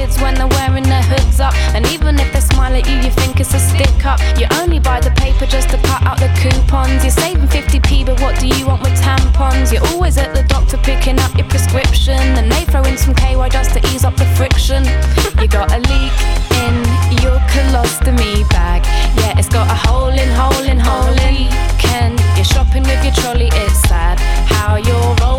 kids when they're wearing their hoods up. And even if they smile at you, you think it's a stick up. You only buy the paper just to cut out the coupons. You're saving 50p, but what do you want with tampons? You're always at the doctor picking up your prescription, and they throw in some KY just to ease up the friction. You got a leak in your colostomy bag. Yeah, it's got a hole in. Weekend, you're shopping with your trolley. It's sad how you're